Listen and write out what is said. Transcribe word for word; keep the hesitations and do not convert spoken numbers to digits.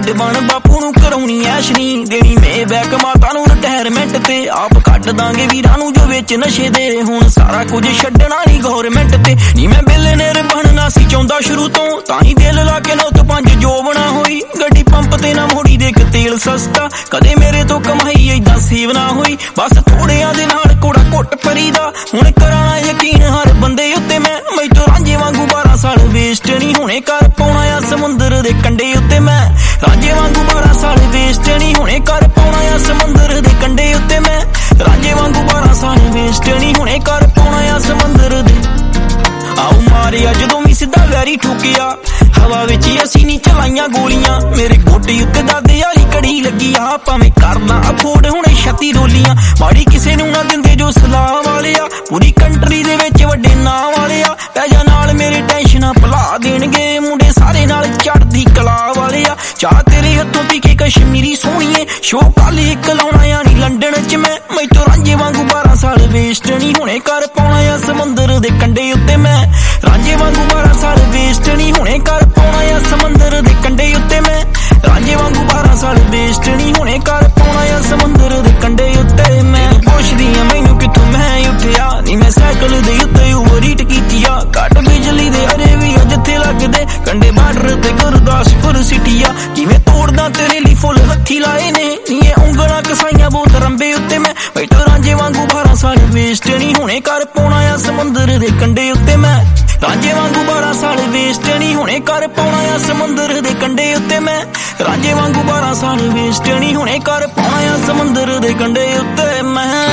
ਵੱਡ ਬਣ ਬਾਪੂ ਨੂੰ ਕਰਾਉਣੀ ਐਸ਼ ਨੀ ਦੇਣੀ ਮੇ ਬੈਕ ਮਾਤਾ ਨੂੰ ਰਿਟਾਇਰਮੈਂਟ ਤੇ ਆਪ ਕੱਢ ਦਾਂਗੇ ਵੀਰਾਂ ਨੂੰ ਜੋ ਵਿੱਚ ਨਸ਼ੇ ਦੇ ਹੁਣ ਸਾਰਾ ਕੁਝ ਛੱਡਣਾ ਨੀ ਗੌਰਮੈਂਟ ਤੇ ਨੀ ਮੈਂ ਬਿਲਨੇਰ ਬਣਨਾ ਸੀ ਚਾਹੁੰਦਾ ਸ਼ੁਰੂ ਤੋਂ ਤਾਂ ਹੀ ਦਿਲ ਲਾ ਕੇ ਨੌ ਤੋਂ ਪੰਜ ਜੋ ਬਣਾ ਹੋਈ ਗੱਡੀ ਪੰਪ ਤੇ ਨਾ ਮੋੜੀ ਦੇਖ ਤੇਲ ਸਸਤਾ ਕਦੇ ਮੇਰੇ ਤੋਂ ਕਮਾਈ ਏਦਾਂ ਸੇਵ ਨਾ ਹੋਈ ਬਸ ਥੋੜਿਆਂ ਦੇ ਨਾਲ ਕੋੜਾ ਘੁੱਟ ਪਰੀ ਦਾ ਹੁਣ ਕਰਾਣਾ ਯਕੀਨ ਹਰ ਬੰਦੇ ਉੱਤੇ ਮੈਂ ਮੈਥੋਂ ਰਾਂਝੇ ਵਾਂਗੂ ਬਾਰਾਂ ਸਾਲ ਵੇਸਟ ਨਹੀਂ ਹੁਣੇ ਕਰ ਪਾਉਣਾ ਆ ਸਮੁੰਦਰ ਦੇ ਕੰਢੇ ਉੱਤੇ ਮੈਂ ਰਾਂਝੇ ਵਾਂਗੂ ਬਾਰਾਂ ਸਾਲ ਵੇਸਟ ਨਹੀਂ ਹੁਣੇ ਕਰ ਪਾਉਣਾ ਆ ਸਮੁੰਦਰ ਦੇ ਕੰਢੇ ਉੱਤੇ ਮੈਂ ਰਾਂਝੇ ਵਾਂਗੂ ਬਾਰਾਂ ਸਾਲ ਵੇਸਟ ਨਹੀਂ ਹੁਣੇ ਕਰ ਪਾਉਣਾ ਆ ਸਮੁੰਦਰ ਦੇ ਆਉ ਮਾਰਿਆ ਜਦੋਂ ਵੀ ਸਿੱਧਾ ਵੈਰੀ ਠੁਕਿਆ ਹਵਾ ਵਿੱਚ ਅਸੀਂ ਨਹੀਂ ਚਲਾਈਆਂ ਗੋਲੀਆਂ ਮੇਰੇ ਗੋਡੇ ਉੱਤੇ ਦਾਦੇ ਵਾਲੀ ਕੜੀ ਲੱਗੀ ਆ ਭਾਵੇਂ ਕਰਨਾ ਅਫੋਰਡ ਹੁਣੇ ਛੱਤੀ ਰੋਲੀਆਂ ਮਾੜੀ ਕਿਸੇ ਨੂੰ ਨਾ ਦਿੰਦੇ ਜੋ ਸਲਾਹ ਵਾਲੇ ਆ ਪੂਰੀ ਕੰਟਰੀ ਦੇ ਵਿੱਚ ਵੱਡੇ ਨਾਂ ਵਾਲੇ ਆ ਪੈਜਾ ਨਾਲ ਮੇਰੇ ਟੈਨਸ਼ਨਾਂ ਭੁਲਾ ਦੇਣਗੇ ਮੁੰਡੇ ਸਾਰੇ ਨਾਲ ਚੜਦੀ ਕਲਾ ਵਾਲੇ ਆ ਚਾਹ ਤੇਰੇ ਹੱਥੋਂ ਪੀ ਕੇ ਕਸ਼ਮੀਰੀ ਸੋਹਣੀਏ ਸ਼ੋ ਕੱਲ ਇੱਕ ਲਾਉਣਾ ਆ ਨੀ ਲੰਡਨ ਚ ਮੈਂ ਮੈਥੋਂ ਰਾਂਝੇ ਵਾਂਗੂ ਬਾਰਾਂ ਸਾਲ ਵੇਸਟ ਨਹੀਂ ਹੁਣੇ ਕਰ ਪਾਉਣਾ ਆ ਸਮੁੰਦਰ ਦੇ ਕੰਢੇ ਉੱਤੇ ਮੈਂ ਰਾਂਝੇ ਵਾਂਗੂ ਬਾਰਾਂ ਸਾਲ ਵੇਸਟ ਨਹੀਂ ਹੁਣੇ ਕਰ ਪਾਉਣਾ ਆ ਸਮੁੰਦਰ ਦੇ ਕੰਢੇ ਉੱਤੇ ਮੈਂ ਰਾਂਝੇ ਵਾਂਗੂ ਬਾਰਾਂ ਸਾਲ ਵੇਸਟ ਨਹੀਂ ਹੁਣੇ ਕਰ ਪਾਉਣਾ ਆ ਸਮੁੰਦਰ ਦੇ ਕੰਢੇ ਉੱਤੇ ਮੈਂ ਪੁੱਛਦੀ ਆ ਮੈਨੂੰ ਕਿੱਥੋਂ ਮੈਂ ਉੱਠਿਆ ਨੀ ਮੈਂ ਸਾਈਕਲ ਦੇ ਉੱਤੇ ਓਵਰਹੀਟ ਕੀਤੀ ਆ ਕੱਟ ਬਿਜਲੀ ਦੇ ਅਰੇ ਵੀ ਜਿੱਥੇ ਲੱਗਦੇ ਕੰਢੇ ਬਾਰਡਰ ਤੇ ਗੁਰਦਾਸਪੁਰ ਸਿਟੀ ਆ ਕਿਵੇਂ ਤੋੜਦਾ ਤੇਰੇ ਲਈ ਫੁੱਲ ਹੱਥੀ ਲਾਏ ਨੇ ਨੀ ਇਹ ਉਂਗਲਾਂ ਕਸਾਈਆਂ ਬਹੁਤ ਰੰਬੇ ਉੱਤੇ ਮੈਂ ਬੈਠੋ ਰਾਂਝੇ ਵਾਂਗੂ ਬਾਰਾਂ ਸਾਲ ਵੇਸਟ ਨਹੀਂ ਹੁਣੇ ਕਰ ਪਾਉਣਾ ਆ ਸਮੁੰਦਰ ਦੇ ਕੰਢੇ ਉੱਤੇ ਮੈਂ ਰਾਂਝੇ ਵਾਂਗੂ ਬਾਰਾਂ ਸਾਲ ਵੇਸਟ ਨਹੀਂ ਹੁਣੇ ਕਰ ਪਾਉਣਾ ਆ ਸਮੁੰਦਰ ਦੇ ਕੰਢੇ ਉੱਤੇ ਮੈਂ ਰਾਂਝੇ ਵਾਂਗੂ ਬਾਰਾਂ ਸਾਲ ਵੇਸਟ ਨਹੀਂ ਹੁਣੇ ਕਰ ਪਾਉਣਾ ਆ ਸਮੁੰਦਰ ਦੇ ਕੰਢੇ ਉੱਤੇ ਮੈਂ